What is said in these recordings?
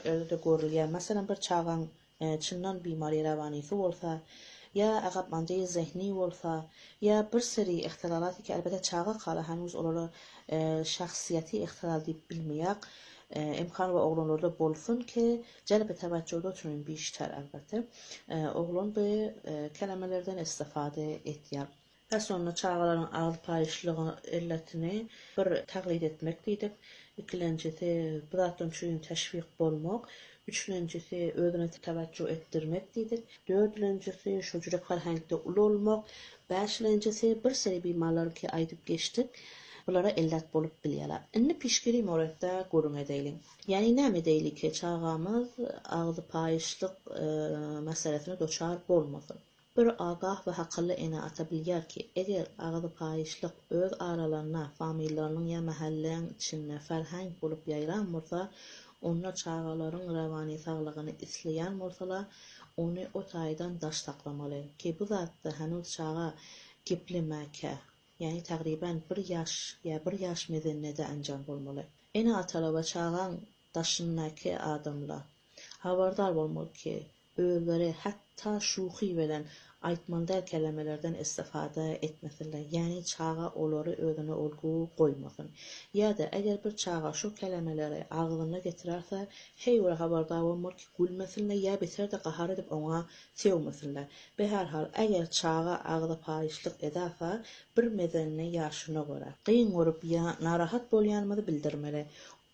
öyle görülýär. Masalan, bir çağan çyndan bimari rawanysy bolsa, ya agapmanjy zehni bolsa, ya bir seri ihtilalat ki elbette çağa qala hanuz olary şahsiýeti ihtilal diýip bilmeýär. İmkan we oglanlarda bolsun ki jalby tawajjuhda üçin bir işler elbette. Oglan bu kelimelerden istifade etýär. Ve sonra çağalaryň ağız paýyşlygy illetini bir taglid etmek diýdik. İkincisi bu zatdan üçin teşvik bolmak. Üçüncüsü özüne tawajjuh etdirmek diýdik. Dördüncüsü şojurek ferhengde uly bolmak. Beşincisi bir seri bimarlar ki aýdyp geçdik. Bulara illet bolup bilýärler. Indi pişgiri moratda görüň edýäň. Yani näme diýilik ki çağamyz ağzy paýyşlyk meselesine doçar bolmasyn. Bir agah ve hakylly ene atabilýär ki, eger ağzy paýyşlyk öz aralaryna, familýalarynyň ya mahalleň içinde ferheng bolup ýayran bolsa, onlar çağalaryň rawany saglygyny isleýän bolsalar, ony o taýdan daş taklamaly. Ki bu zatda hanuz çağa geplemeke, yani taqriban 1 yaş ya 1 yaş mezennede anjam bolmaly. Ene atalaba çağan daşyndaky adamlar habardar bolmaly ki, özleri hatta şuhy bilen aýtmandan kelimelerden istifade etmesinler. Yani çağa olary özüne olgu goýmasyn. Ýa-da eger bir çağa şu kelimeleri agzyna getirerse, heýwer habardar bolmaly ki, gülmesinler ýa beter de gahar edip oňa sevmesinler. Behar hal eger çağa agzy paýyşlyk edarsa, bir mezenne ýaşyna görä gyn görüp ýa narahat bolýanmydy bildirmeli.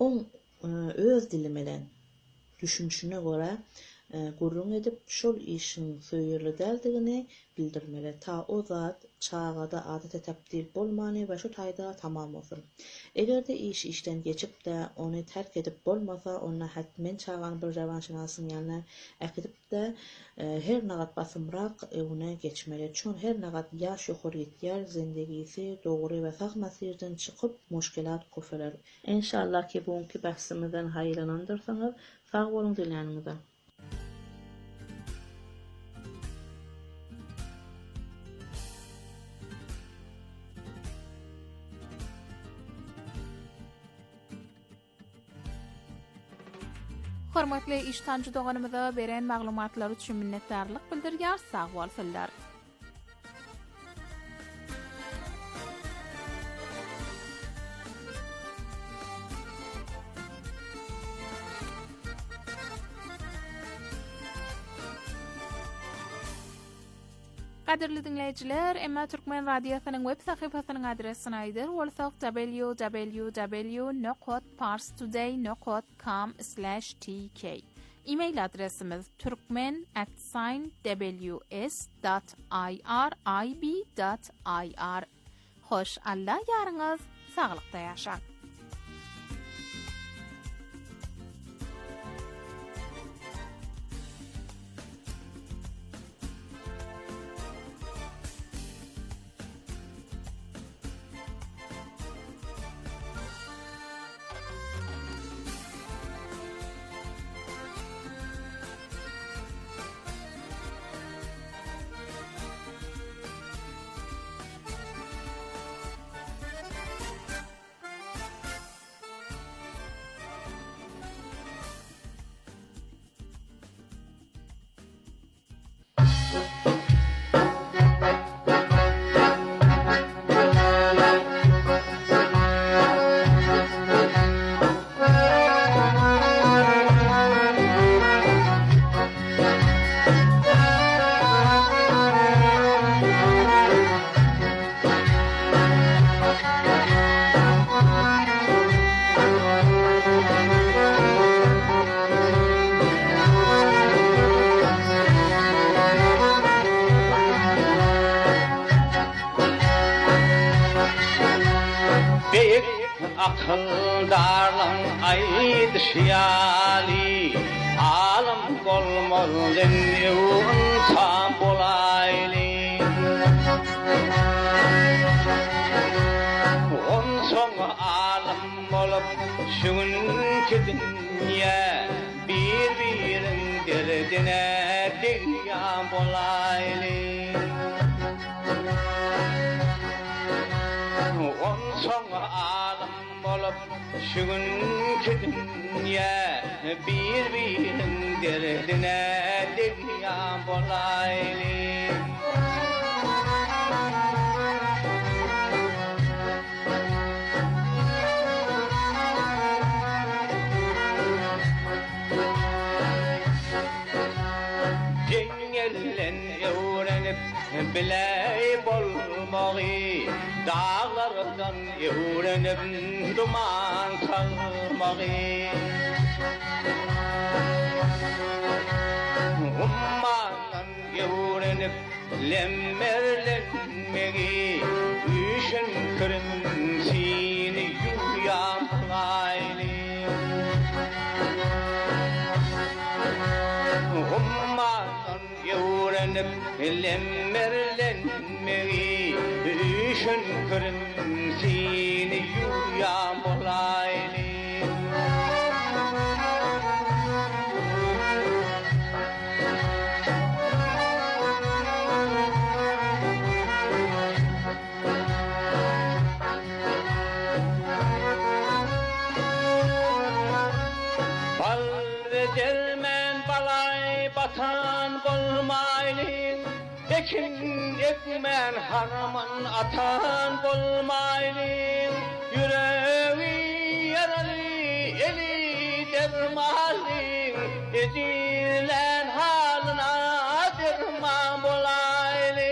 Öz dili bilen düşünşüne görä gurrun edip şol işin söýürli däldigini bildirmeli. Ta o zat çağada adete tebdil bolmany we şu taýda tamam bolsun. Eger de iş işten geçip de onu terk edip bolmasa, ona hatmen çağan bir rawanşynasyň ýanyna akdyp de her nagat basymrak ewne geçmeli. Çün her nagat ýaş ýokary gitýär, zindegisi dogry we sag masirden çykyp muşkilat köpeler. İnşallah ki bugünkü bahsimizden haýrlanandyrsyňyz. Sag bolun dilänimizde. Hormatly iştanjy doganymyza beren maglumatlar üçin minnetdarlyk bildirýär. Sag bolsunlar. Qadirli dinleyijiler, Emma Türkmen Radiosynyň web sahypasynyň adresini aýdyr. Bolsak www.parstoday.com/tk. E-mail adresimiz turkmen@ws.irib.ir. Hoş Allah ýaryňyz saglykda ýaşaň. Akıldarlan aydı şiyali Alam kolmazın insan bolayli On son alam olup şunki dünya Bir-birin derdine deryan bolayli On son alam olup olup şugünkü dünya bir-birinin derdine deryan bolaylı. Biley bolmağı dağlardan öğrenip duman salmağı ummandan öğrenip lemmerlenmeyi üşün kırmızını yuyamaylı ummandan öğrenip lemmerlenmeyi üşün kırmızını yuyamaylı Atan bolmaylı, ekin ekmen harman atan bolmaylı, yüreği yaralı, eli dermalı, ezilen halına derman bolaylı.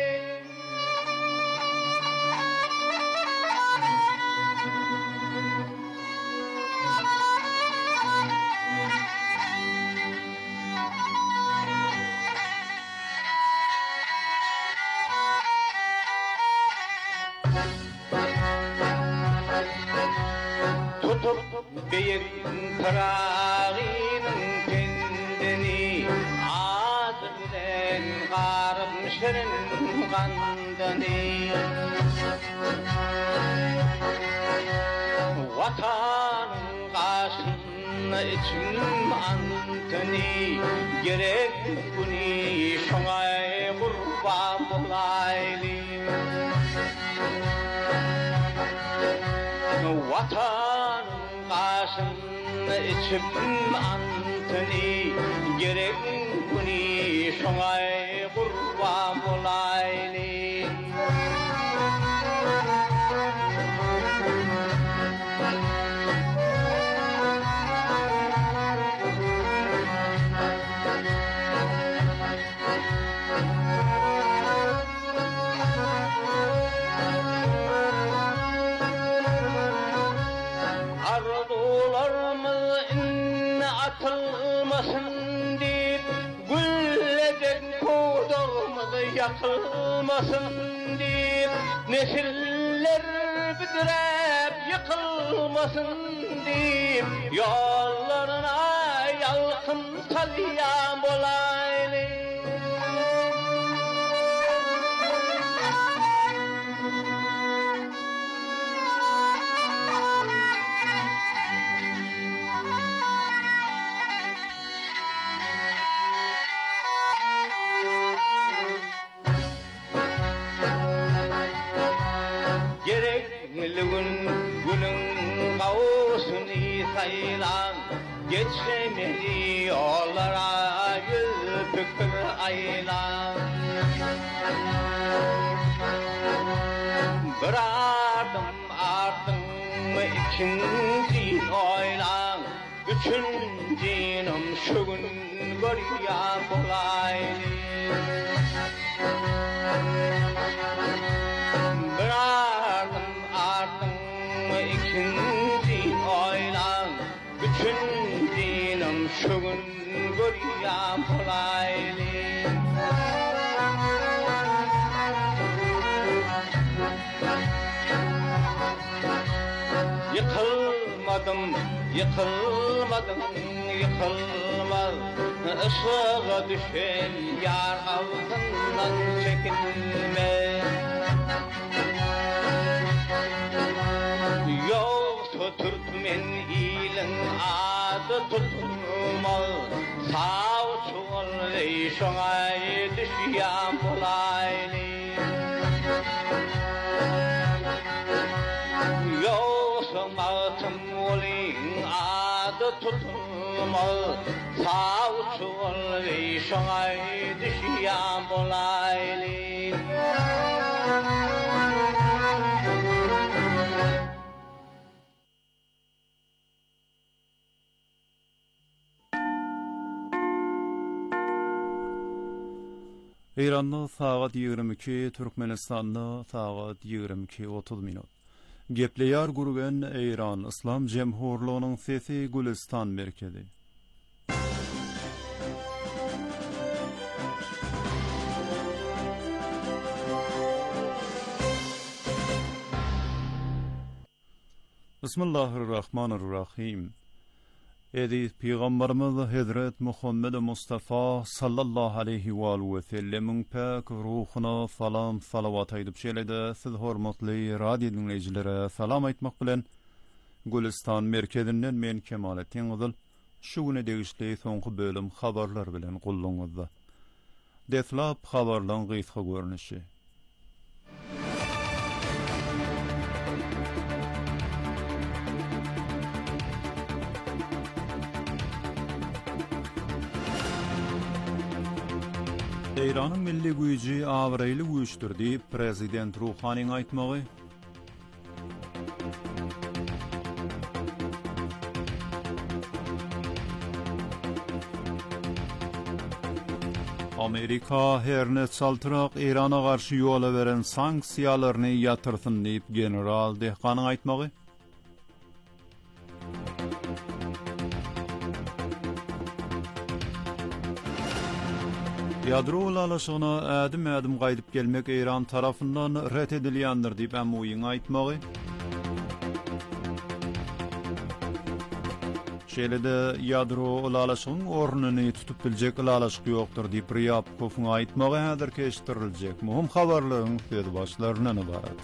Büyük kırağının kendini ağzından karmışırın kandını vatanın karşısına içim antını gerek bunu şoğay kurban bulaylı vatanın karşısına içim antını gerek bunu şoğay kurban bulaylı atılmasın deyip gülleden kodağımız yakılmasın deyip nesiller büdürep yıkılmasın deyip yollarına yalkın salyan bolaylı günün kavusunu sayılan geçemedi yollara yüz pükür aylan bir adım ardın ikinci oylan üçüncünüm şu gün görüyan bolaylı bir adım ardın ikinci oylan üçüncünüm şu gün görüyan bolaylı yıkılmadım yıkılmadım yıkılmaz ışığa düşen yar altından çekinme yoksa Türkmen ilin adı tutulmaz sağ çuval şoğa düşyan bolaylı yoksa tutulmalı sağ uçul ve şoğay düşüyen bolaylı. İran'da saat 22, Türkmenistan'da saat 22:30 minut. Gepleyar gurgen İran İslam Cemhurluğu'nun sesi Gülistan merkezi. Bismillahirrahmanirrahim. Edis Peygamberimiz Hazret Muhammed Mustafa sallallahu aleyhi ve sellem'in pak ruhuna salam salavat aydıp şeýle siz hormatly radio dinleýijilere salam aýtmak bilen Gülistan merkezinden men Kemalettin Gyzyl şu güne degişli soňky bölüm habarlar bilen gulluňyzda. Deslap habarlaryň gysga görnüşi. İran'ın milli güýji awraýly güýçdür diýip prezident Ruhanyň aýtmagy. Amerika herne çaltyrak İran'a garşy ýola beren sanksiýalaryny ýatyrsyn diýip general Dehqanyň aýtmagy. Yadro ulalaşygyna ädim gaýdyp gelmek İran tarafından ret edilýändir diýip Amuyň aýtmagy. Şeýle-de yadro ulalaşygyň ornuny tutup biljek ulalaşyk ýokdur diýip Ryabkowyň aýtmagy häzir keşdiriljek. Muhim habarlaryň söz başlaryndan ibaret.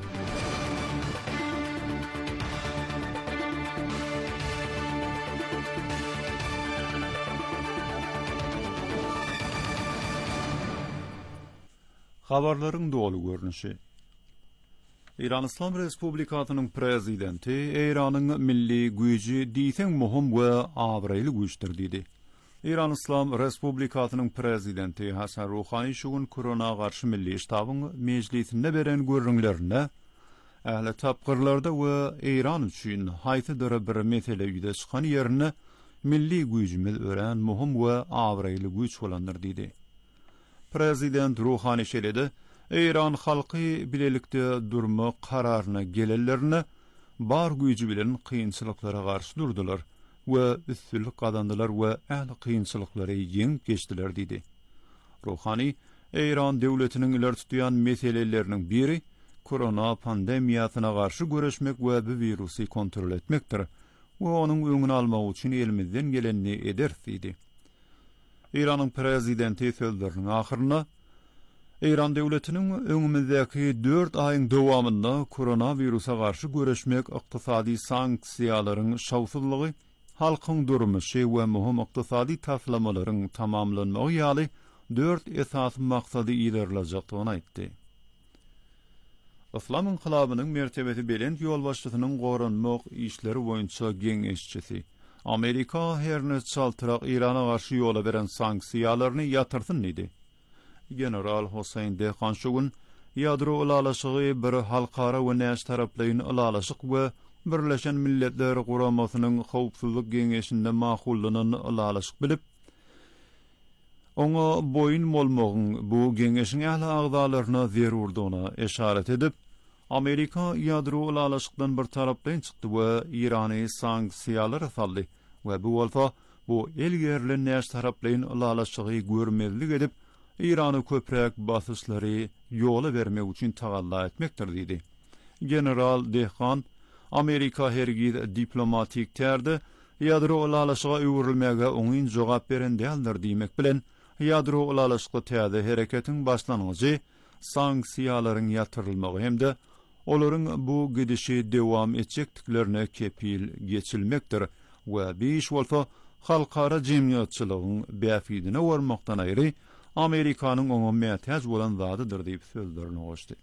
Habarlaryň dolu görnüşi. İran İslam Respublikasynyň prezidenti İranyň milli güýji diýseň muhim we awraýly güýçdir diýdi. İran İslam Respublikasynyň prezidenti Hasan Ruhany şu gün korona garşy milli ştabyň meclisinde beren görüňlerine ähli tapgyrlarda we İran üçin haýsydyr bir mesele ýüze çykan ýerine milli güýjimiz ören muhim we awraýly güýç bolandyr diýdi. Prezident Ruhany şeýle-de İran halky bilelikde durma kararyna gelellerine bar güýji bilen kynçylyklara garşy durdular we üstünlük kazandylar we ähli kynçylyklary ýeňip geçdiler diýdi. Ruhany İran döwletiniň iler tutýan meseleleriniň biri korona pandemiýasyna garşy göreşmek we bu wirusy kontrol etmekdir we onuň öňüni almak üçin elimizden gelenini eder diýdi. İran'ın prezidenti sözlerinin ahırına, İran devletinin öňümizdäki 4 aýyň dowamında koronavirusa garşy göreşmek ykdysady sanksiýalaryň şawsuzlygy, halkyň durmuşy we muhim ykdysady taslamalaryň tamamlanmagy ýaly 4 esas maksady ýerleşikdigini aýtdy. Islam inqilabynyň mertebesi belend ýolbaşçysynyň goranmak işleri boýunça geňeşçisi Amerika herne çaltyrak İran'a garşy ýola beren sanksiýalaryny ýatyrsyn diýdi. General Hossein Dehqan şu gün ýadro ulalaşygy bir halkara we näş taraplaryň ulalaşyk we Birleşen Milletler Guramasynyň howpsuzlyk geňeşinde mahullanan ulalaşyk bilip, oňa boyun bolmagyň bu geňeşiň ähli agdalaryna zerurdygyna eşaret edip, Amerika ýadro ulalaşykdan bir tarapdan çykdy we İrany sanksiýalara saldy we bu bolsa bu elgerli näş taraplaryň ulalaşygy görmezlik edip İrany köprek basyşlary ýola bermek üçin tagalla etmekdir diýdi. General Dehqan Amerika hergiz diplomatik tärde ýadro ulalaşyga öwrilmäge oňyn jogap beren däldir diýmek bilen ýadro ulalaşyga täze hereketiň başlangyjy sanksiýalaryň ýatyrylmagy hemde olaryň bu gidişi dewam etjekliklerine kepil geçilmekdir we beş bolsa halkara jemgyýatçylygyň bäfidine warmakdan aýry Amerikanyň oňa mätäç bolan zadydyr diýip sözlerini goşdy.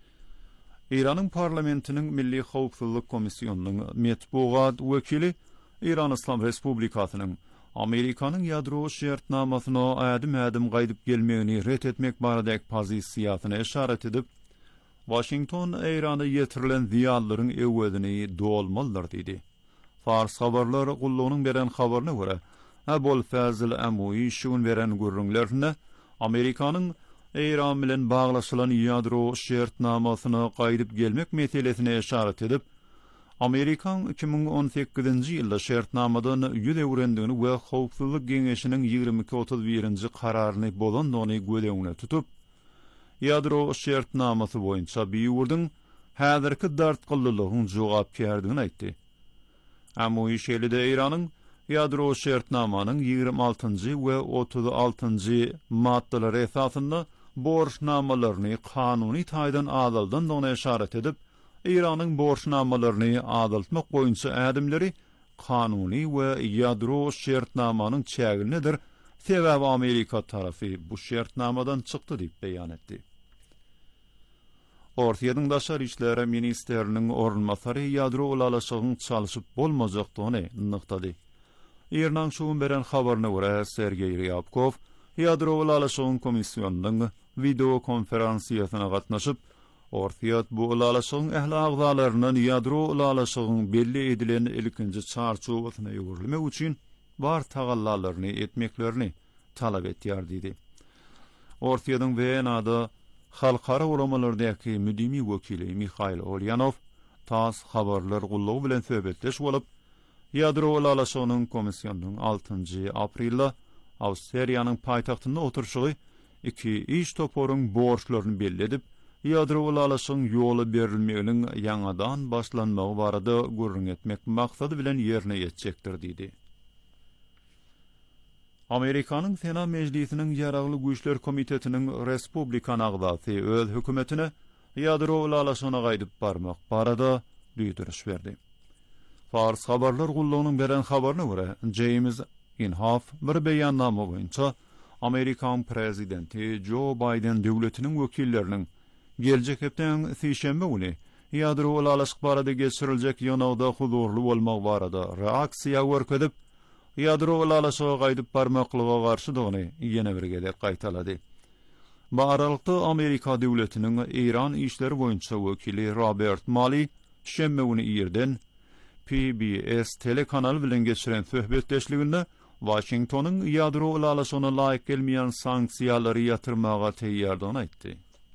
İran'ın parlamentinin Milli Howpsuzlyk Komissiýonunyň metbuat wekili İran İslam Respublikasynyň Amerikanyň ýadro şertnamasyna adım gaýdyp gelmegini ret etmek baradaky pozisiýasyna işaret edip, Washington Irana ýetirilen ziýanlaryň ewedini dolmalydyr diýdi. Fars habarlary gullugynyň beren habaryna görä, Abul Fazl Amoui şuň beren gürrüňlerine Amerikanyň Iran bilen baglaşylan ýadro şertnamasyna gaýdyp gelmek meselesine işaret edip, Amerikan 2018-nji ýylda şertnamadan ýüz öwrendigini we Howpsuzlyk Geňeşiniň 22-31-nji kararyny bolandygyny gödegine tutup, ýadro şertnamasy boýunça biýurdyň häzirki dartgyllygynyň jogap berdigini aýtdy. Amoui şeýlede Iranyň ýadro şertnamanyň 26-njy we 36-njy maddalary esasynda borçnamalaryny kanuny taýdan azaldan doňa işaret edip, Iranyň borçnamalaryny azaltmak boýunça adımlary kanuny we ýadro şertnamanyň çäginidir. Sebäbi Amerika tarapy bu şertnamadan çykdy diýip beýan etdi. Ortaýadyň daşary işleri ministeriniň ornmasary ýadro ulalaşygyň çalyşyp bolmajakdygyny nyktady. Iranyň şuň beren habaryna görä Sergey Ryabkov ýadro ulalaşygyň komissiýonynyň video konferensiýasyna gatnaşyp, ortaýat bu ulalaşygyň ähli agzalarynyň ýadro ulalaşygyň belli edilen ilkinji çarçobasyna ýöwürlemek üçin bar tagallalaryny etmeklerini talap etýär diýdi. Ortaýadyň Wenada halkara uramalardaky müdimi wekili Mikhail Olyanov tas habarlar gullugy bilen söhbetleş bolup, ýadro ulalaşygynyň komissiýonynyň 6-njy aprelda Awstriýanyň paýtagtynda oturşugy iki iş toporyň borçlaryny belli edip, ýadro ulalaşygyň ýoly berilmeginiň ýangadan başlanmagy barada görüň etmek maksady bilen ýerine ýetjekdir diýdi. Amerikanyň Senat Mejlisiniň Ýaragly Güýçler Komitetiniň Respublikan agzasy öz hökümetine ýadro ulalaşygyna gaýdyp barmak barada düýdüriş berdi. Fars habarlar gullugynyň beren habaryna görä, James Inhofe bir beýannama boýunça Amerikan prezidenti Joe Biden döwletiniň wekilleriniň geljek hepden sişenbe güni ýadro ulalaşyk barada geçiriljek ýanagda huzurly bolmak barada reaksiýa görkezip, ýadro ulalaşyga gaýdyp barmaklyga garşy dogyny ýene bir gede gaýtalady. Bu aralykda Amerika döwletiniň Iran işleri boýunça wekili Robert Malley şemme güni ýerden PBS telekanaly bilen geçiren söhbetleşliginde Washingtonyň ýadro ulalaşygyna laýyk gelmeýän sanksiýalary ýatyrmaga teýýardygyny aýtdy.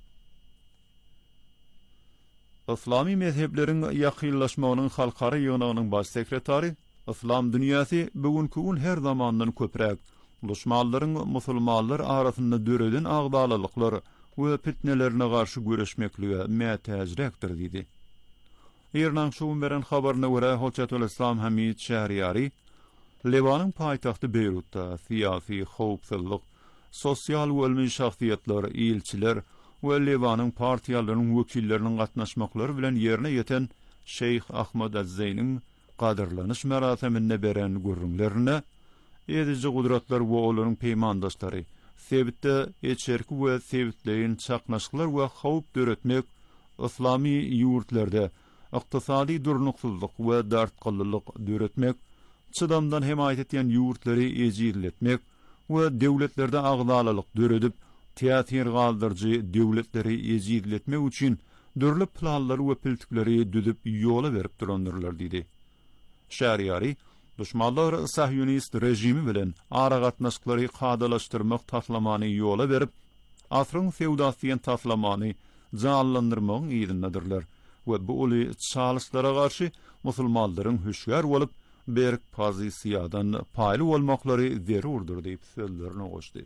Islami mezhepleriň ýakynlaşmagynyň halkara ýönegiň baş sekretary İslam dünýäsi bugünkü gün her zamandan köprek düşmanlaryň musulmanlar arasynda döreden agdalylyklar we fitnelerine garşy güreşmeklige mätäjrekdir diýdi. Iranyň şuň beren habaryna görä Hoçatul İslam Hamid Şähriyari Lebanyň paýtagty Beýrutda syýasy howpsuzlyk, sosial we ilmi şahsiýetler, ilçiler we Lebanyň partiýalarynyň wekilleriniň gatnaşmaklary bilen ýerine ýeten Şeyh Ahmad Az-Zeýniň qadarlanyş merasiminde beren görüňlerine edici gudratlar we olaryň peýmandaşlary sebitde eçerki we sebitleýin çaknaşyklar we howp döretmek islami ýurtlarda ykdysady durnuksuzlyk we dartgyllyk döretmek, çydamdan hemaýet etýän ýurtlary ejirletmek we döwletlerde agdalylyk döredip täsir galdyrjy döwletleri ejirletmek üçin dörli planlary we piltikleri düzüp ýola berip duranlarlar diýdi. Şähriyari düşmanlar sahyonist rejimi bilen ara gatnaşyklary gadalaşdyrmak taslamany ýola berip, asryň feodasiýen taslamany janlandyrmagyň ýerindedirler we bu uly çalyşlara garşy musulmanlaryň hüşgär bolup, berk pozisiýadan paýly bolmaklary zerurdur diýip sözlerini goşdy.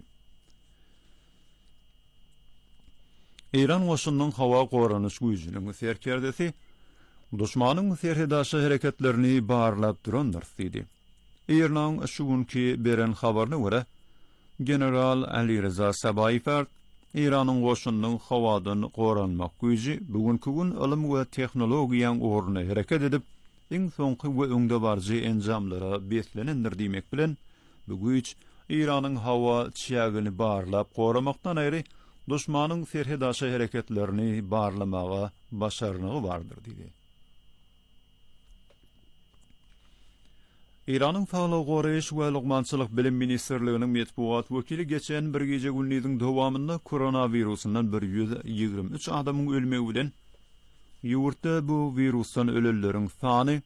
Iran goşunyň hawa goranyş güýjüniň serkerdesi düşmanyň serhedaşy hereketlerini barlap duranlar diýdi. Iranyň şuňky beren habaryna görä, General Ali Reza Sabaýew Iranyň goşunyň hawadan goranmak güýji bugünkü gün ilim we tehnologiýaň uğruna hereket edip, iň soňky we öňde barjy enjamlara beslenendir diýmek bilen bu güýç Iranyň hawa çägini barlap goramakdan aýry düşmanyň serhedaşy hereketlerini barlamaga başarnygy bardyr diýdi. İranın Sağlık Goraýyş we Lugmançylyk bilim ministrliginiň medpuat wekili geçen bir gece günniň dowamynda koronawirusundan 123 adamyň ölmegi bilen ýurtda bu virusdan ölenleriň sany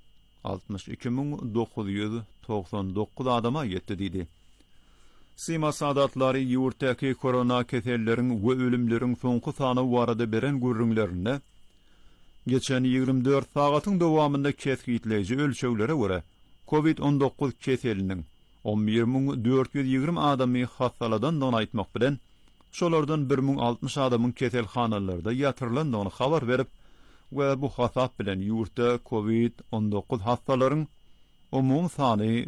62999 adama ýetdi diýdi. Sima sadatlary ýurtdaky korona keselleriň we ölümleriň soňky sany barada beren görüňlerinde geçen 24 sagatyň dowamynda kesgitleýiji ölçeglere görä COVID-19 keseliniň 11420 adamy hastaladan donaýtmak bilen şolardan 1060 adamyň keselhanalarda ýatyrylanyny habar berip we bu hasap bilen ýurtda COVID-19 hastalaryň umum sany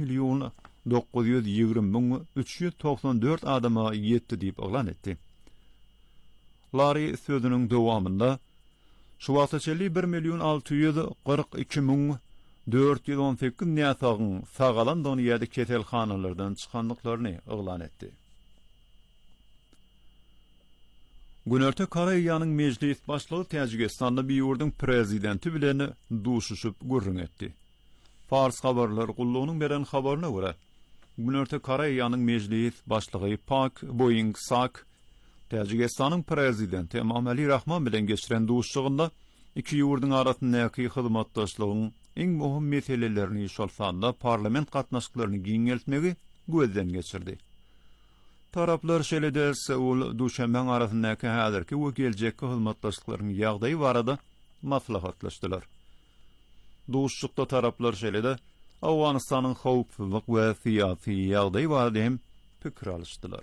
1.920.394 adama ýetdi diýip oglan etdi. Lary sözüniň dowamynda şu wagtçaly 1.642.418 näsagyň sagalan donyýady keselhanalardan çykanlyklaryny oglan etdi. Günörte Koreýanyň mejlis başlygy Täjikistanda bir ýurdun prezidenti bilen duşuşyp gürrüň etdi. Fars habarlar gullugynyň beren habaryna görä, Günörte Koreýanyň mejlis başlygy Park Boeing-sak Täjikistanyň prezidenti Emomali Rahman bilen geçiren duşuşygynda iki ýurdun arasyndaky hyzmatdaşlygyň iň möhüm meselelerini şolsanda parlament gatnaşyklaryny giňeltmegi gözden geçirdi. Taraplar şeýle Seul duşanbaň arasyndaky häzirki we geljekki hyzmatdaşlyklaryň ýagdaýy barada maslahatlaşdylar. Duşuşykda taraplar şeýle Awganystanyň howpsuzlyk we syýasy ýagdaýy barada hem pikir alışdylar.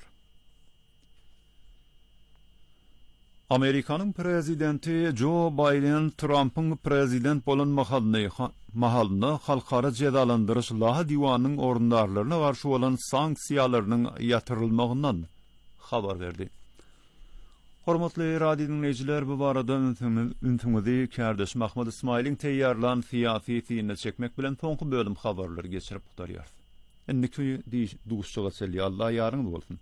Amerikanyň prezidenti Joe Biden Trump'yň prezident bolanmagyny halkara jedalandyryş laha diwanynyň orundarlaryna garşy bolan sanksiýalarynyň ýatyrylmagyndan habar berdi. Hormatly radio dinleyijiler, bu barada üntüňizi Kärdeş Mahmud Ismailiň teýýarlan syýasy syny çekmek bilen soňky bölüm habarlary geçirip gutarýar. Enniki duşuşyga selli Allah ýaryň bolsun.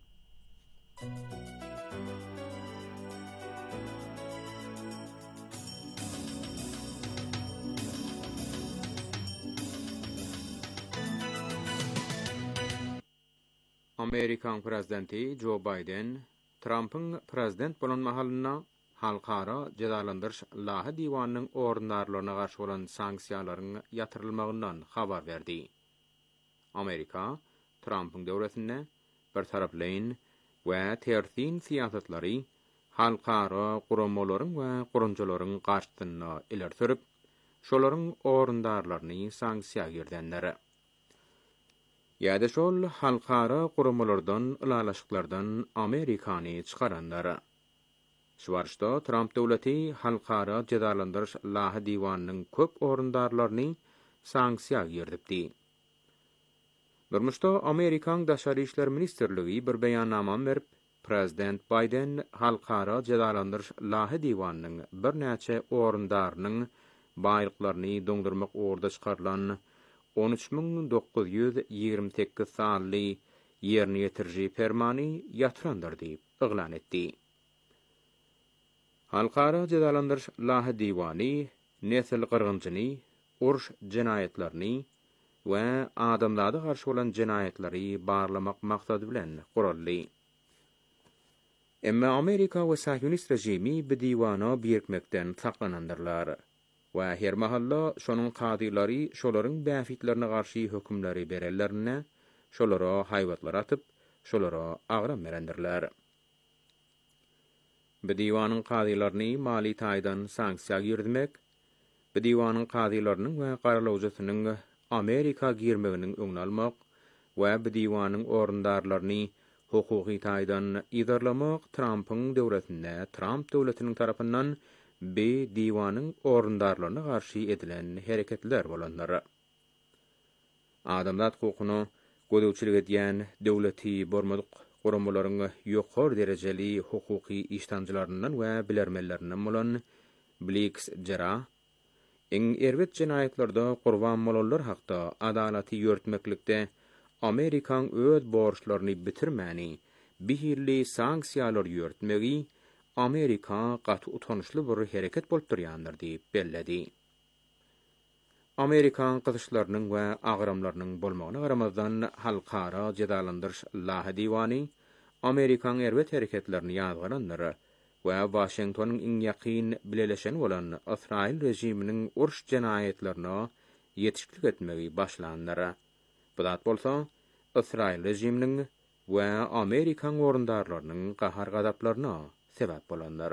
Amerikan prezidenti Joe Biden, Trump'ın prezident bolanmagyna halkara jedalandyryş laha diwanynyň orundarlaryna garşy bolan sanksiýalaryň ýatyrylmagyndan habar berdi. Amerika, Trump'ın döwletine bir taraplaýyn we tersin siýasatlary halkara guramalaryň we gurunjalaryň garşysyna ileri sürüp, şolaryň orundarlaryny sanksiýa girdenleri. Ýa-da şol halkara guramalardan, ulalaşyklardan Amerikany çykarandary. Şuwarşda Trump döwleti halkara jedalandyryş laha diwanynyň köp orundarlaryny sanksiýa girdipdi. Durmuşda Amerikan Daşary işler ministrligi bir beýannama berip, Prezident Biden halkara jedalandyryş laha diwanynyň bir näçe orundarynyň baýlyklaryny doňdurmak orda çykarylan 13.928 sanly ýerine ýetirji fermany ýatyrandyr diýip oglan etdi. Halkara jedalandyryş laha diwany nesil gyrgynçyny, uruş jenaýetlerini we adamlara garşy bolan jenaýetleri barlamak maksady bilen guruldy. Emma Amerika we Sahyonist rejimi bu diwana birikmekden saklanandyrlar. Ve her mahalla şonun kadylary şolaryň bäfitlerine garşy hökümleri berellerine, şolara haýwatlar atyp, şolara agram berendirler. Bu diwanyň kadylaryny mali taýdan sanksiýa girdirmek, bu diwanyň kadylarynyň we garalawjysynyň Amerika girmeginiň öňüni almak we bu diwanyň orundarlaryny hukuky taýdan idarlamak Trump'yň döwletine, Trump döwletiniň tarapyndan B diwanyň orundarlaryna garşy edilen hereketler bolanlary. Adamlar hukukyny gödäwçilik edýän döwleti bormadyk guramalaryň ýokary derejeli hukuky iştanjylaryndan we bilermellerinden bolan Blix Jara, iň erwet jenaýetlarda gurban bolanlar hakda adalaty ýörtmeklikde Amerikan öz borçlaryny bitirmäni, bihirli sanksiýalar ýörtmegi Amerika gaty utanışly bir hereket bolup durýandyr diýip belledi. Amerikan qızışlarynyň we agramlarynyň bolmagyna garamazdan halkara jedalandyryş laha diwany Amerikan erwet hereketlerini ýazgylanyr we Washingtonyň iň ýakyn bileleşen bolan Israil rejiminiň uruş jenaýetlerini ýetişlik etmegi başlandyr. Bu zat bolsa Israil rejiminiň we Amerikan orundarlarynyň gahar gazaplaryna sebäp bolanlar.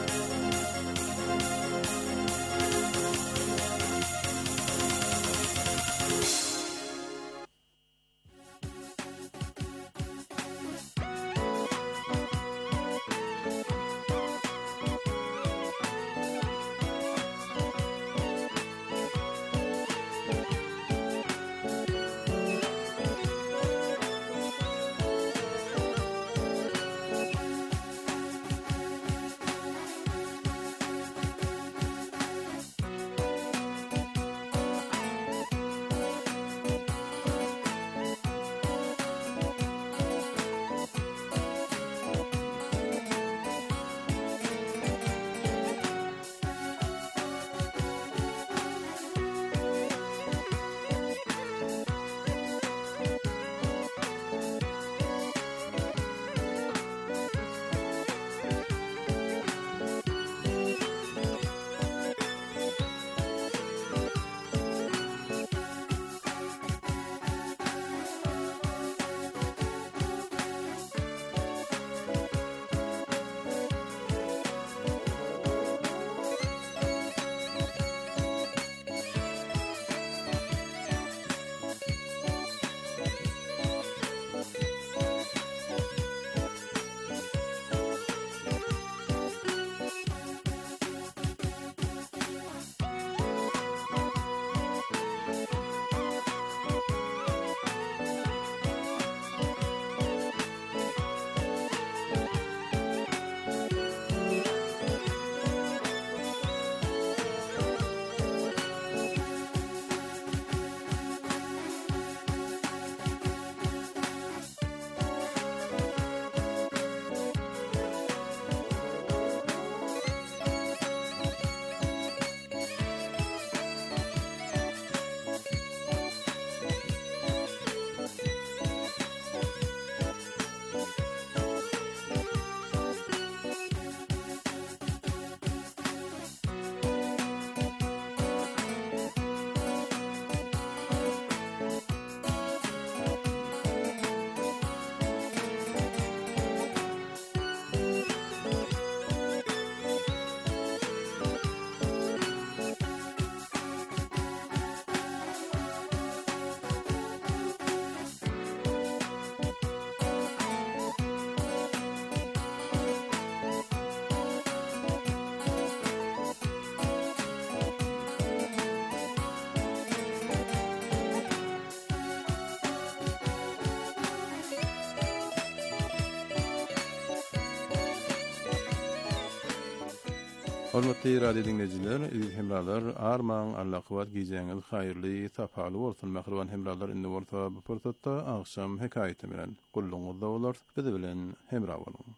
Hormatly radio dinleyijiler, hemralar, arman, Allah kuvvet giýjeňiz haýyrly, sapaly bolsun. Mähriban hemralar indi bolsa bu pursatda akşam hekaýete bilen gulluňyzda bolar. Bizi bilen hemra bolun.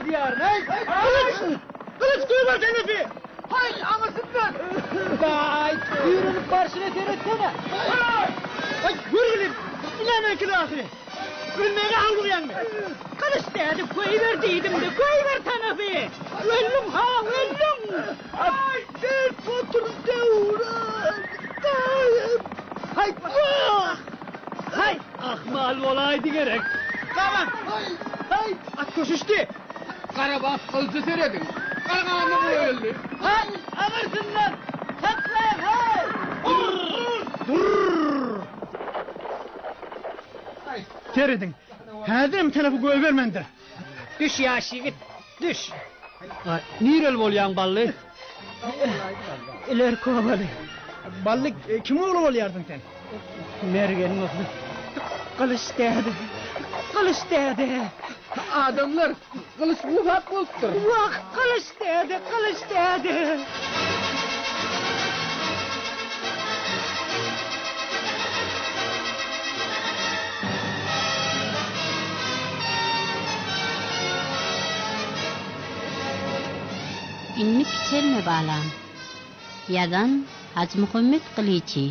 diyar. Kılıç duyma Tenefi. Hay anasından. Vay yürünüp karşına teretsene. Hay yürüyelim. İleme ki ahire. Gülmeye algılayan mı? Kılıç dedi koyuver deydim de koyuver Tenefi. Öldüm ha öldüm. Ay sen otur devran. Hay hay ahmal olaydı gerek. Tamam. Hay at koşuştu. Karabağ kılıcı seyredin. Karagağını bu öldü. Hay alırsınlar. Saklayın hay. Dur. Seyredin. Hazırım telefonu koyuvermende. Düş ya şiğit. Düş. Nirel bolyan ballı? İler kovalı. Ballık kim oğlu oluyordun sen? Mergen'in oğlu. Kılıç değdi. Kılıç değdi. Adamlar kılıç ufak buluttur. Vah kılıç değdi. Kılıç değdi. İnnik içerme bağlan. Yazan Hacı Muhammed Kılıçı.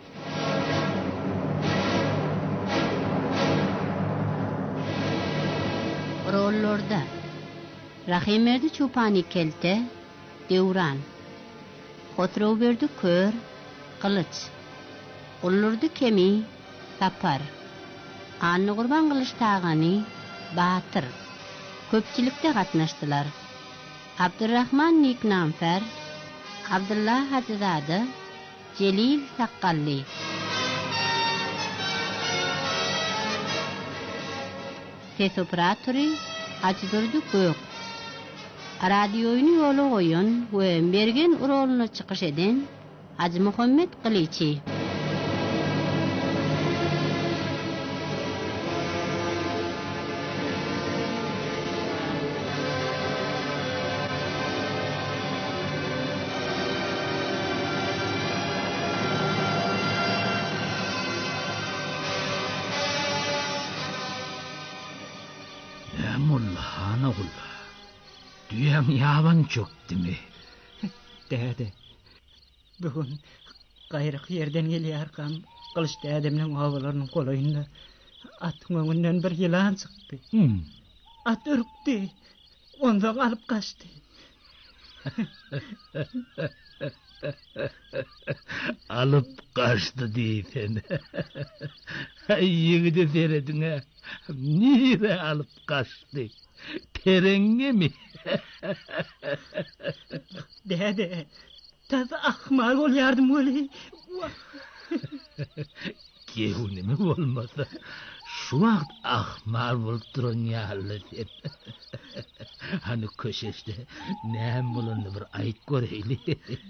Rollorda Rahimerdi Çupani Kelte, Devran. Kotroverdi Kör, Kılıç. Ullurdu Kemi, Tapar. Anı Kurban Kılıç Tağani, Batır. Köpçülükte katnaştılar. Abdurrahman Niknamfer, Abdullah Hacızade, Celil Sakkalli. Ses operatörü Hacı Durdu Gök. Radyoyunu yolu koyun ve Mergen rolunu çıkış eden Hacı Muhammed Kılıçı. Düyam yavan çok değil mi? Dede. Bugün gayrık yerden geliyorken Kılıç dedemnin havalarının kolayında atın önünden bir yılan çıktı. At ürktü. Ondan alıp kaçtı. Alıp kaçtı deysen. Yigide seyredin ha. Nire alıp kaçtı? Terenge mi? Dede. Tabi ahmal ol yardım öyle. Kehuni mi olmasa? Şu vakt ahmal olup durun ya halde sen. Hani köşeşte neyem bulundu bir ayık göreyli.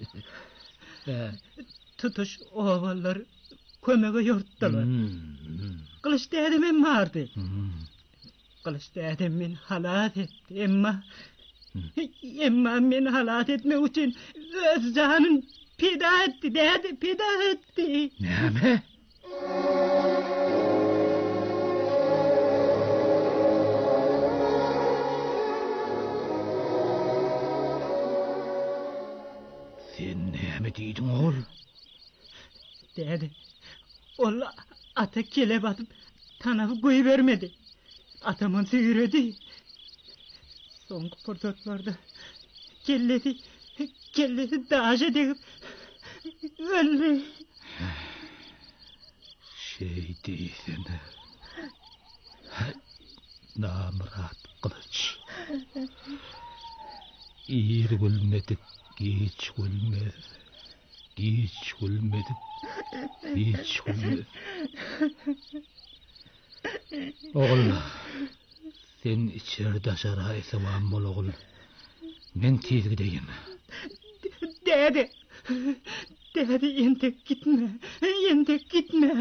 Tutuş ovalar kömeğe yorttular. Kılıç dedemin vardı. Kılıç dedemin halat etti emma men halat etme için öz canın pida etti dede pida etti. Ne mi? Sen ne mi deydin oğul? Dede, oğlu ata kelep atıp tanafı koyuvermedi. Atamın sıyırdı. Son portatlarda kelleti dağaca deyip öldü. Şey değilsin. Namrat Kılıç. İyir gülmedik, geç gülmez. Geç gülmedik, geç gülmez. Oğul, sen içeride aşaraysa vam bol oğul. Men tez gideyim. Dede, yentek gitme. Yentek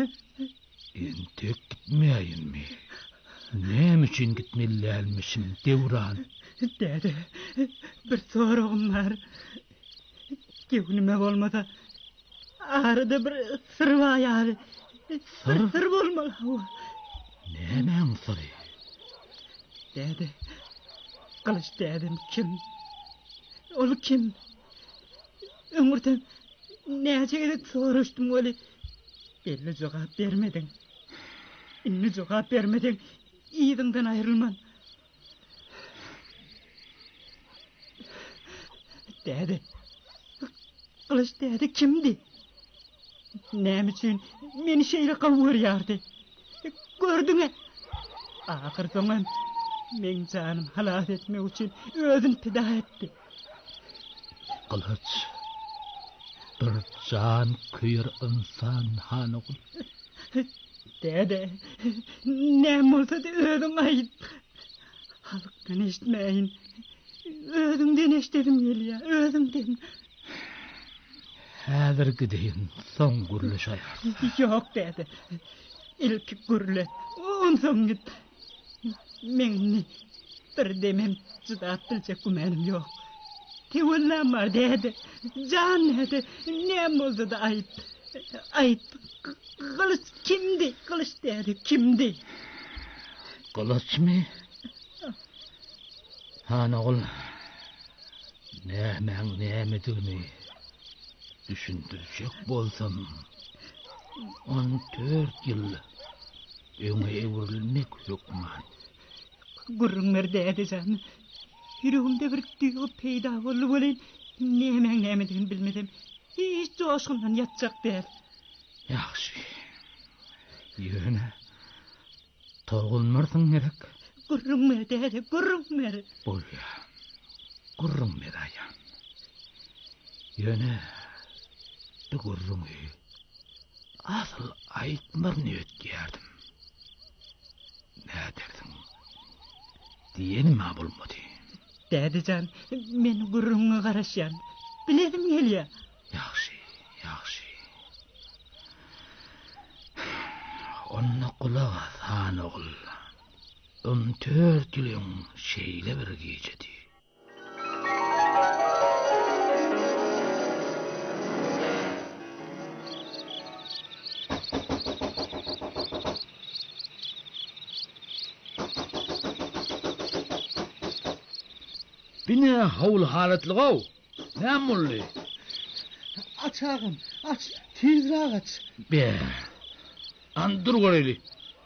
gitmeyeyim mi? Ne için gitmelilermişim Devran? Dede, bir sorun var. Gevnime olmada arada bir sır var yani. Sır olmalı. Ne men sırrı? Dede, Kılıç dedim kim? Ol kim? Ömürden nece soruştum öyle. Belli cevap vermedin. İnni cevap vermedin. İyidinden ayrılman. Dedi. Kılıç dedi kimdi? Nem için meni şeyle kavuruyordu. Gördün mü? Ahir zaman men canım halat etmek için özün feda etti. Kılıç, bir can kıyır insan hanıgul. Dede, nem olsa da özün ayıp. Halktan eşitmeyin. Özünden eşitedim Yelya, özünden. Häzir gideyin, son guruluş ayar. Yok dede, ilk gurule, ondan git. Menni bir demem çıdap bilecek gümenim yok. Tevillam var dede, can dede, nem olsa da ayıp. Ayıp, kılıç kimdi, kılıç dede kimdi? Kılıç mı? Hanıgul, nämediğini düşündürecek bolsam 14 yıl öňe evrilmek hükman. Gurrunlar dede can. Yüreğimde bir duygu peyda oldu bolayın. Nämediğini bilmedim. Hiç coşkundan yatacak değil. Yaxşı. Yöne. Torgulmarsın gerek. Gurrunlar dede, gurrunlar. Bolya. Gurrunlar ayan. Yöne. Bir gurrunu asıl aytmar niyetgerdim. Ne derdim? Diyeni ma bulmadı. Dedecan, men gurrunga garaşyan. Biledim Yelya. Yaxşı. Onna kulağa hanıgul. 14 yılın şeyle bir gecedi. Bine havul halatlığa. Ne mulli? Aç ağam, aç. Tezra aç. Be. Andur goreli.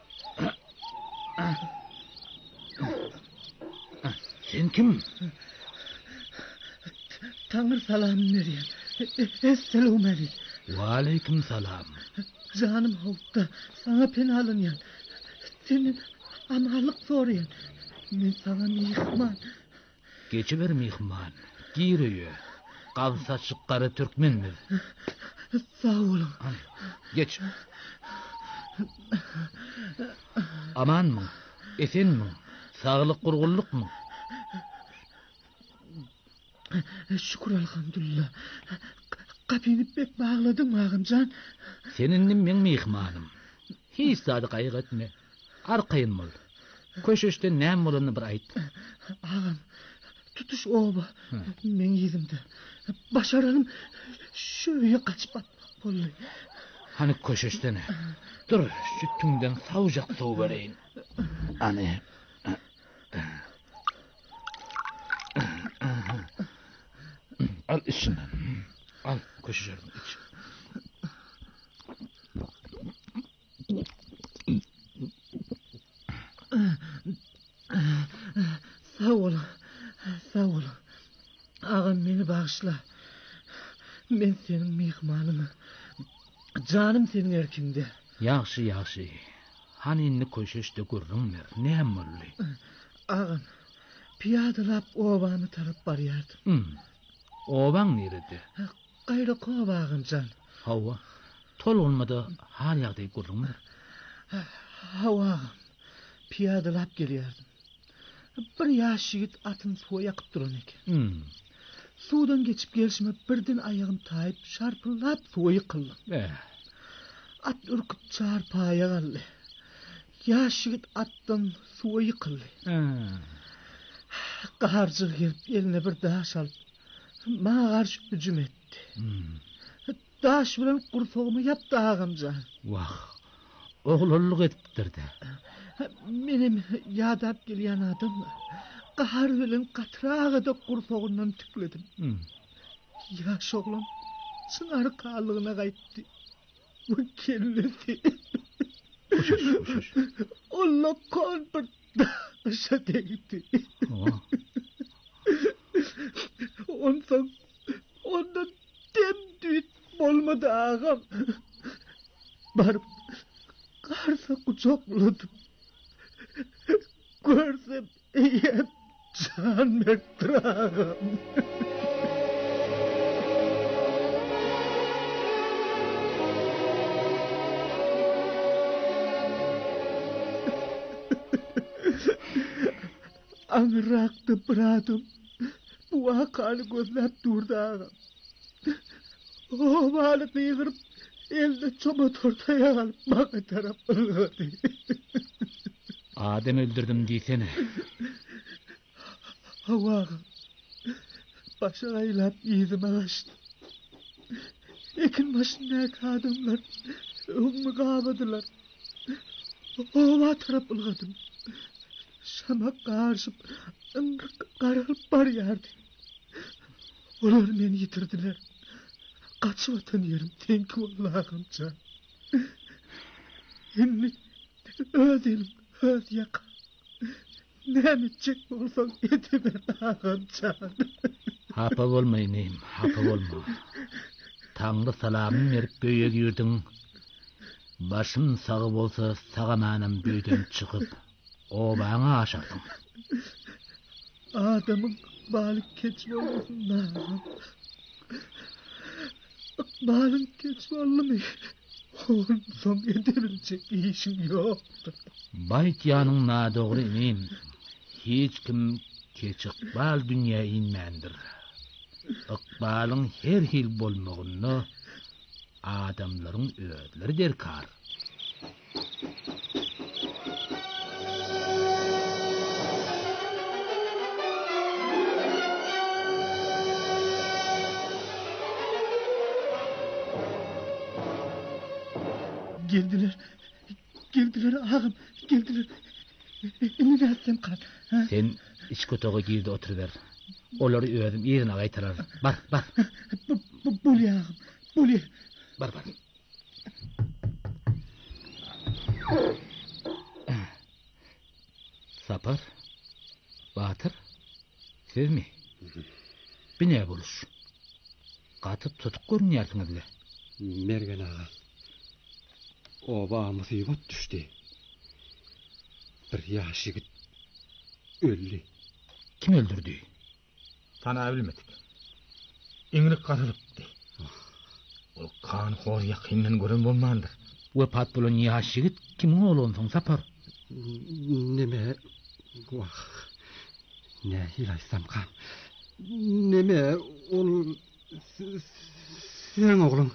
Sen kim? Tanrı salamını veriyen. Esselamu aleyküm. Ve aleyküm selam. Canım havutta sana penalınyan. Senin amallık soruyan. Men sana mihman. Geçiver mihman. Giriyor. Kalsa çıkkarı Türkmen mi? Sağ olun. Geç. Aman mı? Esen mi? Sağlık kurgulluk mu? Şükür elhamdülillah. Kapını pek bağladın ağamcan. Seninle men mihmanım. Hiç sadık ayık etme. Arkayın mol. Köşeşte ne molunu bir ayt. Ağam, tutuş oba. Men yedimde. Başaralım. Şöyle kaçıp atmak bollu. Hani köşeşte ne? Dur, sütünden savcak soğuk vereyim. Hani... Al içinden. Al köşeşerim iç. Sağ olun. Sağ olun. Ağam beni bağışla. Ben senin mihmanımı. Canım senin erkinde. Yaxşı. Hani inni köşeşte görürüm ver. Ne emurlu? Ağam, piyadalap obamı tarıp barıyardım. Oban nerede? Gayrı kova ağamcan. Hava. Tol olmadı hal yağdayı görürüm ver. Hava ağam, piyadalap geliyordum. Bir yaş yigit atın suya yakıp duran eken. Sudan geçip gelişime birden ayağım tayip şarpılap suya yıkıldım. At ürküp çarpaya kaldı. Yaş yigit attan suya yıkıldı. Qaharcık gelip eline bir daş alıp bana karşı hücum etti. Daş bilen kursoğumu yaptı ağamcan. Vah, oğlulluk ettirdi. Benim yadap gelen adam Qahar bilen qatrağı da qursoğundan tükledim. Yaş oğlan sığar kağlığına kayıttı. Bu kellesi. Uş. Allah kalbir daşa değdi. Ondan demdüğüt olmadı ağam. Barıp karsa kucakladım. Görsem iyi can verdir ağam. Anıraktı bıradım. Bu akalı gözlep durdu ağam. O balık yığırıp elde çoba tortaya alıp bana taraf ılgadı. Adem öldürdüm diysene. Hava ağam. Başa aylap yüzüme kaçtı. Ekin başındaki adamlar onu kağladılar. Ova taraf ılgadım. Şama karşıp karılıp bar yardı. Onlar beni yitirdiler. Kaçıp atan yerim tenki Allah'ım can. Şimdi öz elim öz yaka. Ne edecek olsam edemem ağam can. Hapa olmayayım, hapa olma. Tanrı salamın verip göğe girdin. Başın sağı olsa sağamanım böyden çıkıp o bana aşardın. Adamın balık keçme olmasın. Balık keçme olma. Ondan ederilecek işim yoktu. Bayt yanına doğru ineyim. Hiç kim keçik bal dünya inmendir. Iqbalın her hil bolmağını adamların öğütleri derkar. Geldiler ağam, geldiler. Emine atsam kal. Sen iç kotoğa girdi oturuver. Oları öğüdüm yerine kaytarar. Bar. Buli ağam, buli. Bar. Sapar, Batır, siz mi? Bir ne buluş? Katıp tutuk görünüyorsunuz bile. Mergen ağa. Oba musibet düştü. Bir yaş yigit öldü. Kim öldürdü? Sana bilmedik. İnglik katılıptı. O kan hor yakinen gören olmandır. Ve pat bulan yaş yigit kim oğlunsun Sapar? Neme... Vah... Ne hilaysam kan. Neme... Ol... Sen oğlum...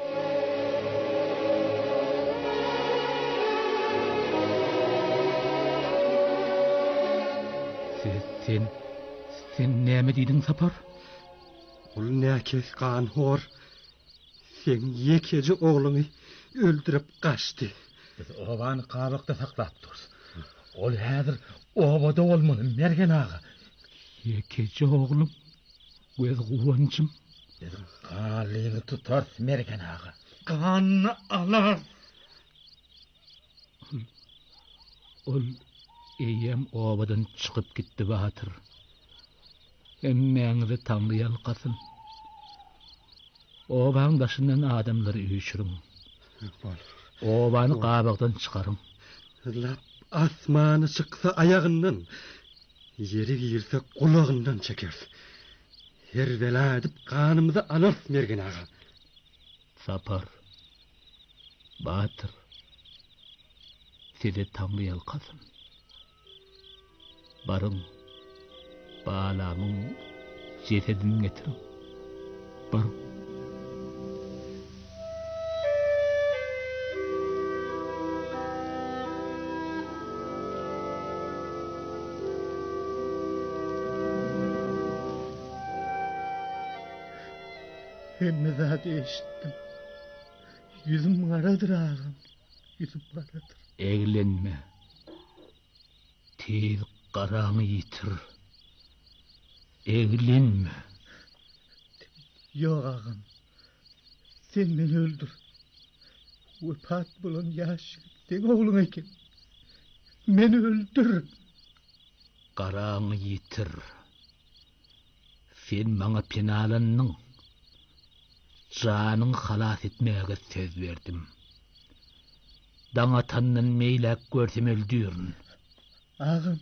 Sen ne mi dedin Sapar? Ol ne kes kan hor. Sen yekeci oğlunu öldürüp kaçtı. Biz obanı kabakta saklap duruz. Ol hazır obada olmanın Mergen ağa. Yekeci oğlum, göz kuvancım. Biz kalini tutar Mergen ağa. Kanını alar. Ol eyyem obadan çıkıp gitti Batır. Emmeğinizi tanıyalkasın. Obanın başından adamları üyüşürüm. Obanı kabaktan çıkarım. Lap asmanı çıksa ayağından, yeri girse kulağından çeker. Her bela edip kanımızı alır Mergen ağa. Sapar, Batır, sizi tanıyalkasın. Barın, balamın cesedini getirin. Barın. Hem zaten eşittim. Yüzüm karadır ağam. Yüzüm karadır. Eğlenme. Tez karanı yitir. Eglinme. Yok ağam. Sen beni öldür. Vefat bulan yaş. Sen oğlum eken. Beni öldür. Qarağını yitir. Sen bana penalanның. Canın halas etmeye söz verdim. Dana tanının meylak görsem öldürün. Ağam.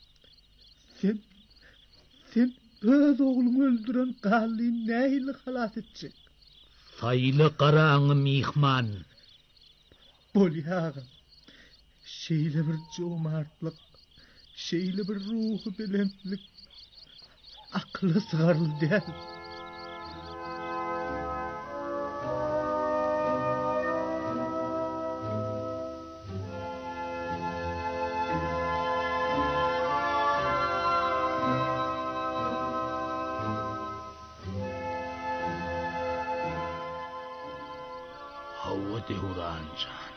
Sen öz oğlumu öldüren Galli'yi neyle halas edecek? Sayılı qarağını mihman. Boli ağam. Şeyle bir cömertlik, şeyle bir ruhu belentlik, aklı sığarlı değil. Hava dehurancan.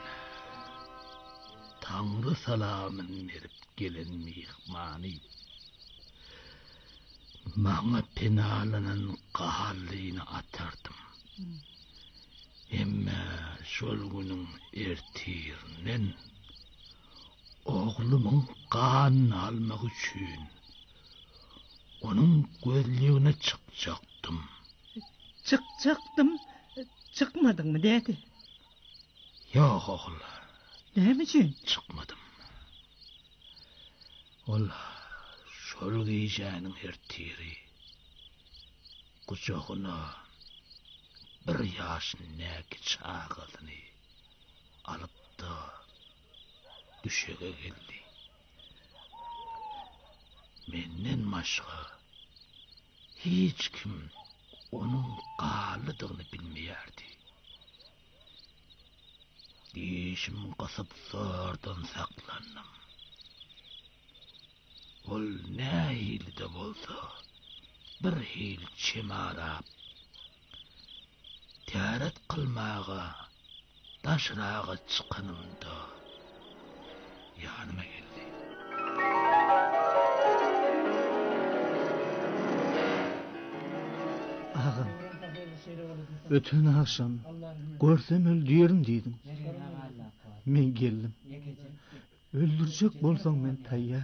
Tanrı salamın verip gelen mihmani. Bana penalanın kahallığını atardım. Emme şol günün ertirinen oğlumun kanını almak için onun gözlüğüne çıkacaktım. Çıkacaktım, çıkmadın mı dedi? Yok oğul. Ne için? Çıkmadım. Ol şol giyeceğinin ertiri kucağına bir yaş neki çağılını alıp da düşege geldi. Menden başka hiç kim onun qalıdığını bilmeyerdi. Dişim kasıp zordan saklandım. Ol ne hili de bolsa bir hil çemarap tiyaret kılmağa taşrağa çıkanımda yanıma geldi. Ağam, ötün akşam görsem öldürün dedim. Men geldim. Öldürecek bolsan men tayyar.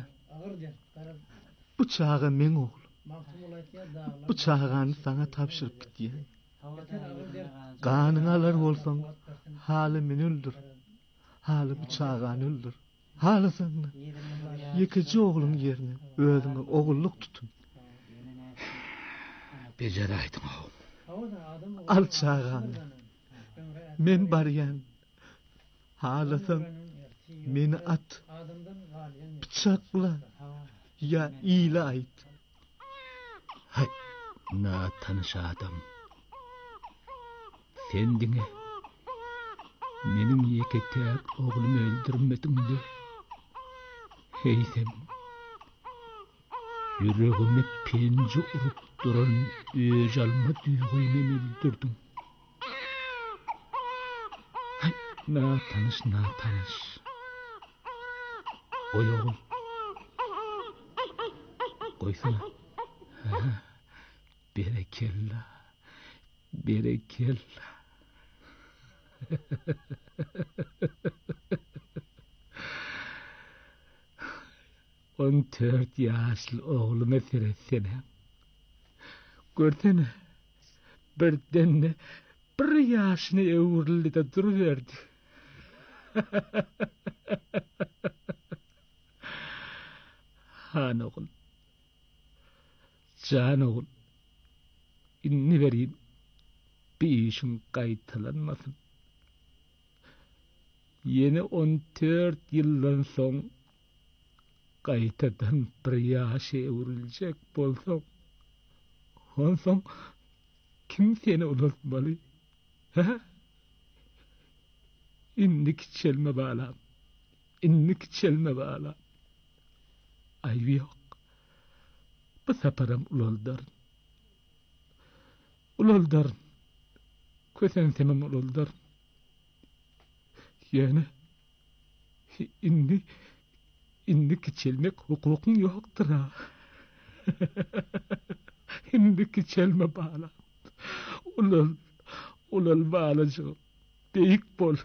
Bıçağı men oğlum. Bıçağını sana tapşırıp gidiyor. Kanını alır olsan halı men öldür. Halı bıçağını öldür. Halı sana. Yıkıcı oğlum yerine özüne oğulluk tutun. Beceraydın oğlum. Al çağını. Men bariyen. Halısan meni at. Bıçakla. Ya iyile ait. Hay, na tanış adam. Sendine benim yeketek oğlumu öldürmedin de. Heysem yüreğime penci urup duran öjalma duyguyla öldürdüm. Hay, na tanış. Oy oğul. Koysana. Ha, berekella. Berekella. 14 yaşlı oğluma süretsene. Görsene. Birden bir yaşını evurlu da duruverdi. Han oğul. Can oğul. İnni vereyim. Bir işin kayıtlanmasın. Yeni 14 yıldan son kayıtadan bir yaşa evrilecek bolsam, ondan kim seni unutmalı? Ha? İnnik çelme bağlam. İnnik çelme bağlam. Ayı yok. Bu seferim uloldarın. Uloldarın. Kösen semem uloldarın. Yani inni küçülmek hukukun yoktur ha. Hindiki çelme bağla. Ulal bağlacı. Deyik bol.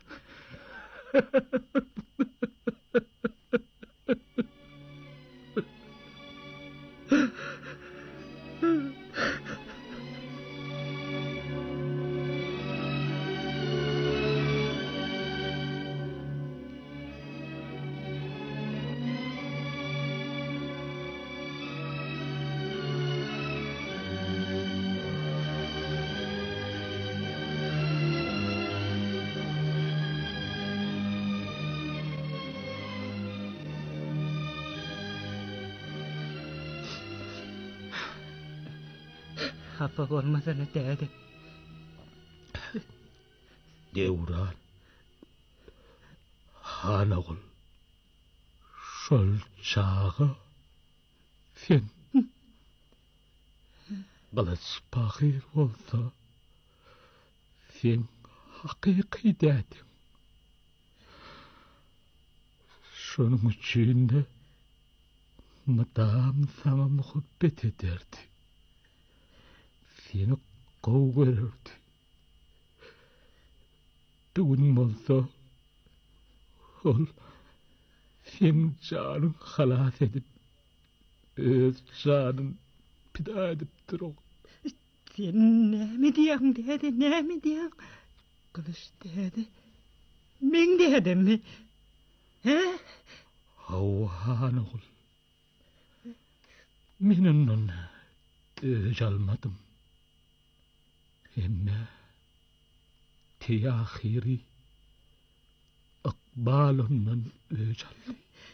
Hapa olmasana dede. Devran. Hanagul. Şol çağı. Sen. Galas pakir olsa. Sen hakiki dedin. Şunun için de madam sana muhabbet ederdi. Seni kov görürdü. Bugün olsa ol senin canın halas edip öz canın pida edip durur. Sen ne mi diyorsun dede, ne mi diyorsun? Kılıç dede, ben dedim mi? He? Havhan ol. Minunun öz almadım. Emme tiyahiri akbalunun öz aldı.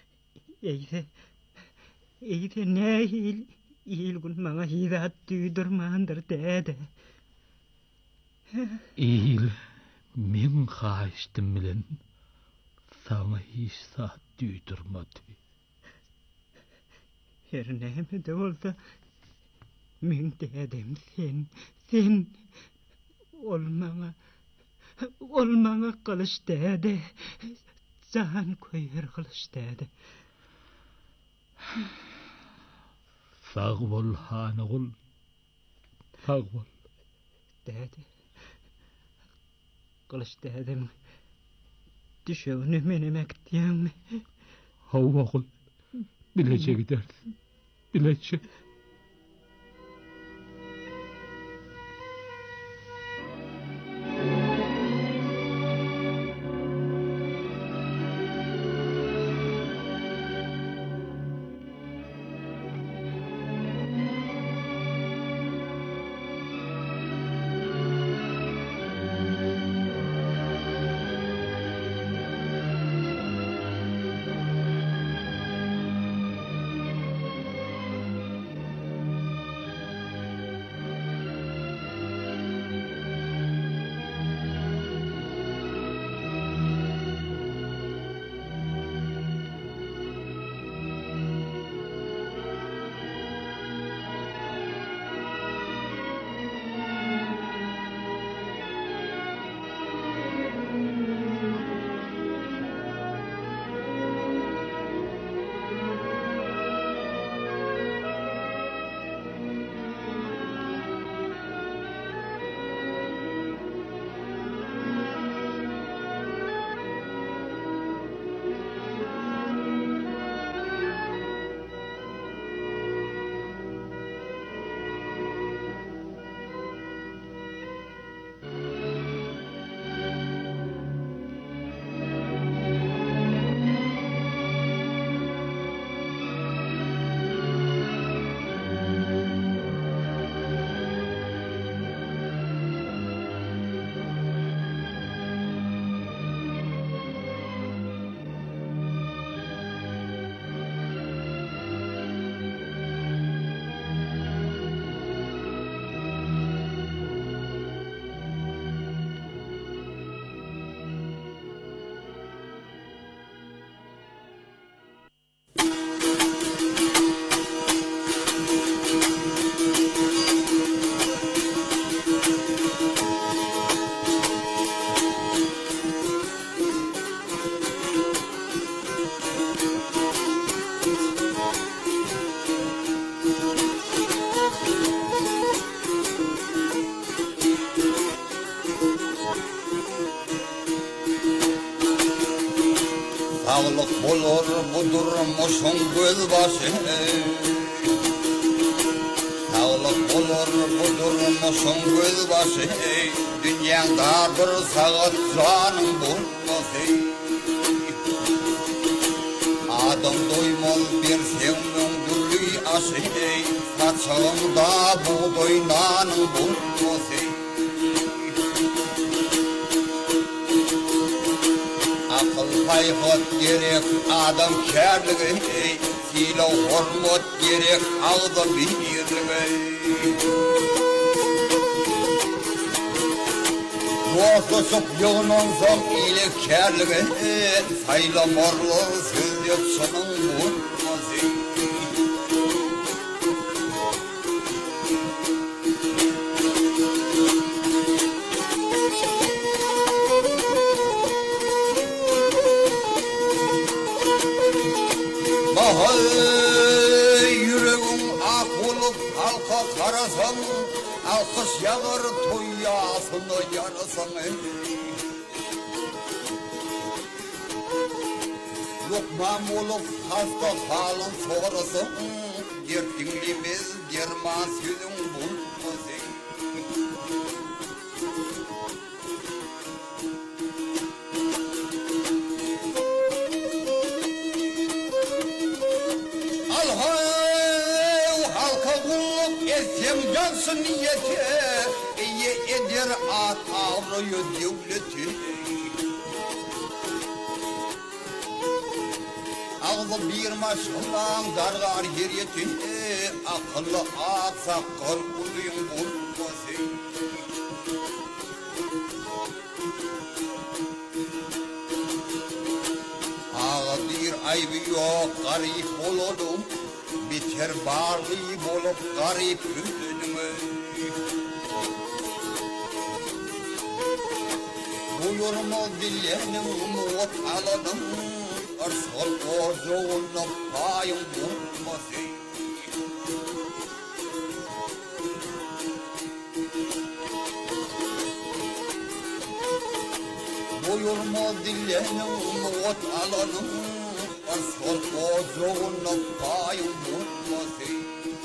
Eyde ne ilgun bana hidat duydurmandır dede. İyil min kaçtım bilen sana hiç saat duydurmadı. Her neyme de olsa min dedem sen olmana kılıç dede. Can koyar kılıç dede. Sağ ol hanagul. Sağ ol. Dede. Kılıç dedem. Düşevini menemek diyen mi? Havagul. Bilece gidersin. Bilece. budurmuşun göz başı Sağlık olur budurmuşun göz başı Dünyada bir saat canın bulması Adam doymaz bir sevmem gülü aşı Saçağında buğday nanın bulması Akıl hayhat gerek adam kârlığı Silo hormat gerek ağda birliği Dostuşup yığınan zam ile kârlığı Sayla morlar söz yapsanın bulması Yüreğim ak olup halka karasan Alkış yağır toyasını yarasan Lokmam olup hasta halın sorasın Dertinlimiz derman sözün bulmasın Esem cansın niyeti İyi eder ağrıyor devleti Ağzı bir maşından dargar geriyeti Akıllı atsa korkuluyum bulması Ağa bir aybi yok garip olodum Biter bağlı bolup garip hüznümü Buyurma dillenim umut aladım Arsal kozuğunla payım bulması Buyurma dillenim umut aladım Arsal kozuğunla payım bulması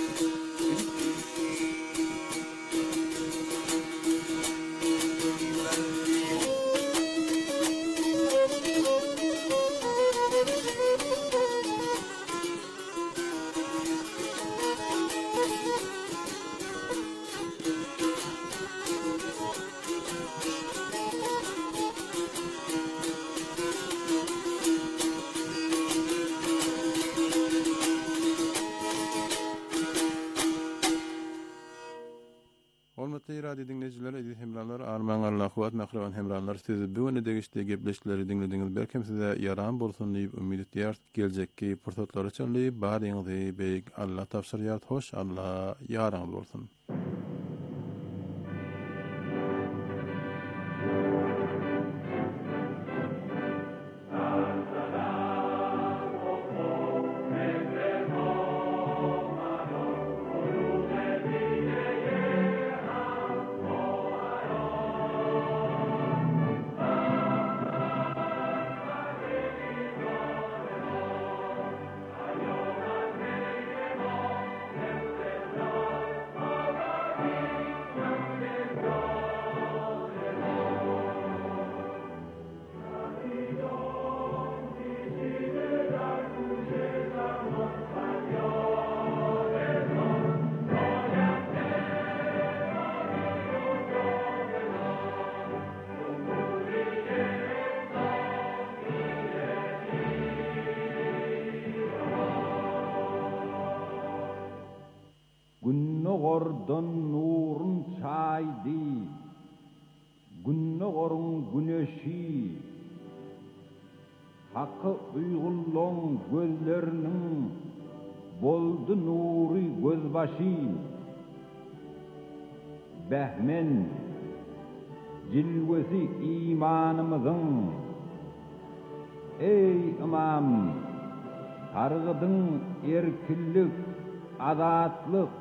Hormatly radio dinleyijiler, edil hemralar, arman Allah'uat mahravan hemralar sizi bu öne degişde gepleşleri dinlediğiniz belkem size yaran bolsun diýip ümid edýär. Geljekki pursatlar üçin baryňyzy beýik Allah tapşyrýar. Hoş Allah ýaraňyz bolsun. Günnogordan nurun çaydi, günnogorun güneşi, hakkı uygullan gözlerinin boldu nuri gözbaşı. Behmen cilvesi imanımızın, ey imam, targıdın erkillik, azatlık,